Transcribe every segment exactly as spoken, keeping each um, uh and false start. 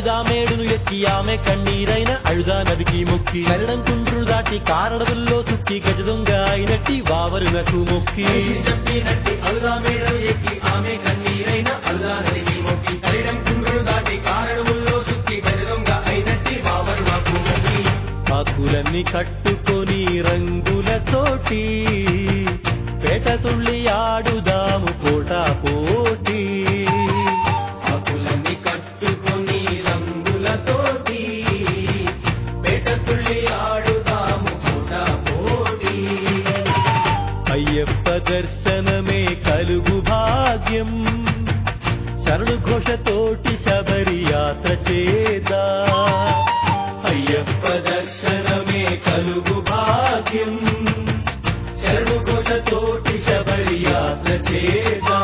అలుదామేడును ఎక్కి ఆమె కన్నీరైన అழுదా నదికి మొక్కి కరణం కుండ్రులు దాటి కారడవుల్లో సుక్కి గజ దొంగ అయినట్టి వావరునకు మొక్కి చెప్పినట్టి అలుదామేడును ఎక్కి ఆమె కన్నీరైన అழுదా నదికి మొక్కి కరణం కుండ్రులు దాటి కారడవుల్లో సుక్కి గజ దొంగ అయినట్టి వావరునకు మొక్కి ఆకులన్నీ కట్టుకొని రంగులతోటి పేట తుళ్ళి ఆడుదాము పోటా పోటీ ఆకులన్నీ కట్టుకొని రంగులతోటి పేట తుళ్ళి ఆడుదాము పోటా పోటీ అయ్యప్ప దర్శనమే కలుగు భాగ్యం శరణు ఘోషతోటి శబరి యాత్ర చేదా అయ్యప్ప దర్శనమే కలుగు భాగ్యం శరణు ఘోషతోటి శబరి యాత్ర చేదా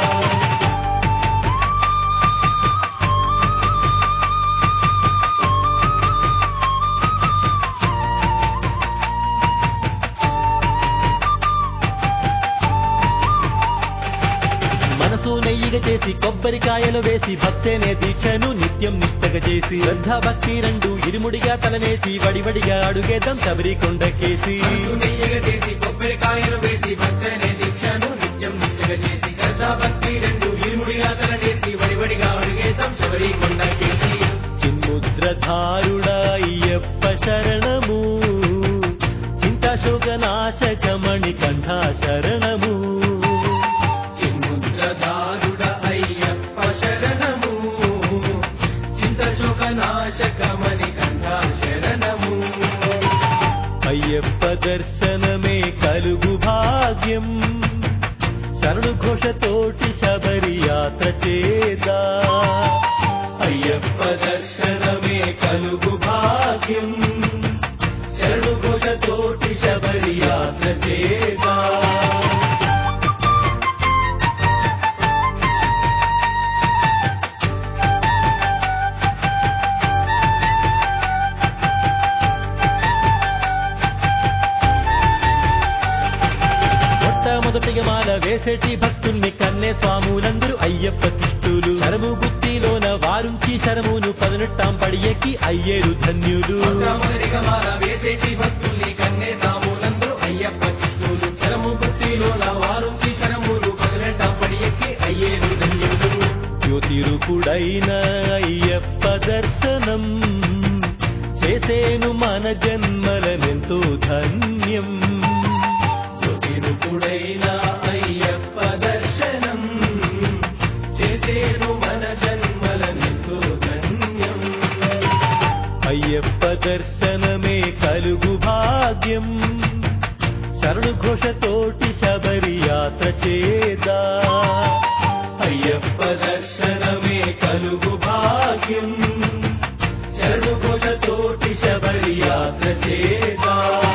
మనసు నెయ్యిగా చేసి కొబ్బరికాయలు వేసి భక్తేనే దీక్షను నిత్యం నిష్టగా చేసి శ్రద్ధ భక్తి రెండు ఇరుముడిగా తలనేసి వడివడిగా అడుగేద్దాం శబరి కొండకేసి నెయ్యిగా చేసి కొబ్బరికాయలు వేసి భక్తేనే దీక్షను నిత్యం నిష్టగా చేసి శ్రద్ధ భక్తి రెండు ఇరుముడిగా తలనేసి వడివడిగా అడుగేద్దాం శబరి కొండకేసి చిన్ముద్రధారుడా అయ్యప్ప శరణము చింతాశోకనాశకమణి కంఠా శరణము నాశకమని కంఠా శరణము అయ్యప్ప దర్శనమే కలుగు భాగ్యం శరణు ఘోషతోటి శబరి యాత్ర చేదా అయ్యప్ప దర్శనమే కలుగు భాగ్యం శరణు ఘోషతోటి శబరి యాత్ర చేదా మొదటిగా మాల వేసేటి భక్తుల్ని కన్నే స్వాములందరూ అయ్యప్ప తిష్టులు శరము గుత్తిలోన వారుంచి శరమును పదనెట్టాం పడి ఎక్కి అయ్యేరు ధన్యులు మొదటిగా మాల వేసేటి భక్తుల్ని కన్నే స్వాములందరూ అయ్యప్ప తిష్టులు శరము గుత్తిలోన వారుంచి శరమును పదనెట్టాం పడి ఎక్కి అయ్యేరు ధన్యులు జ్యోతిరూపుడైన అయ్యప్ప దర్శనం చేసేను మన జన్మలనెంతో ధన్యం జ్యోతిరూపుడైన అయ్యప్ప దర్శనం చేసేను మన జన్మలనెంతో ధన్యం అయ్యప్ప దర్శనమే కలుగు భాగ్యం శరణు ఘోషతోటి శబరి యాత్ర చేదా అయ్యప్ప దర్శనమే కలుగు భాగ్యం శరణు ఘోషతోటి శబరి యాత్ర చేదా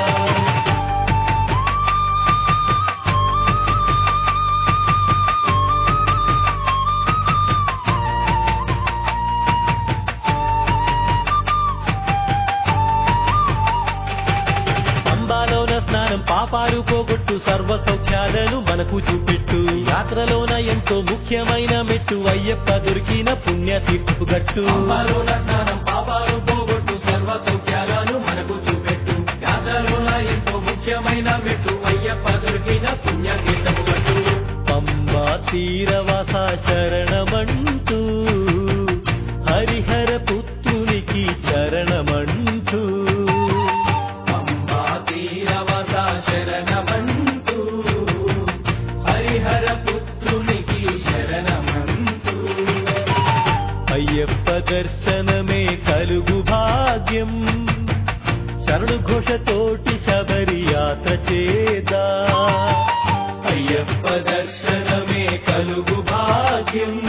స్నానం పాపాలు పోగొట్టు సర్వ సౌఖ్యాలను మనకు చూపెట్టు యాత్రలోన ఎంతో ముఖ్యమైన మెట్టు అయ్యప్ప దొరికిన పుణ్య తీర్పు గట్టు స్నానం పాపాలు పోగొట్టు సర్వ సౌఖ్యాలను మనకు చూపెట్టు యాత్రలోన ఎంతో ముఖ్యమైన మెట్టు అయ్యప్ప దొరికిన పుణ్య తీర్పు గట్టు పంబా తీరవాస శరణమంటూ హరిహర పుత్రునికి చరణమంటూ శరణమంటూ హరిహర పుత్రునికి శరణమంటూ అయ్యప్ప దర్శనమే కలుగు భాగ్యం శరణు ఘోషతోటి శబరి యాత్ర చేదా అయ్యప్ప దర్శనమే కలుగు భాగ్యం